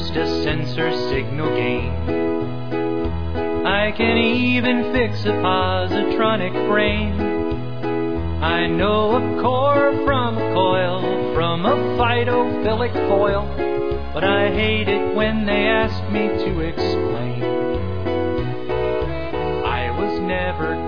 just a sensor signal gain. I can even fix a positronic brain. I know a core from a coil, from a phytophilic foil, but I hate it when they ask me to explain. I was never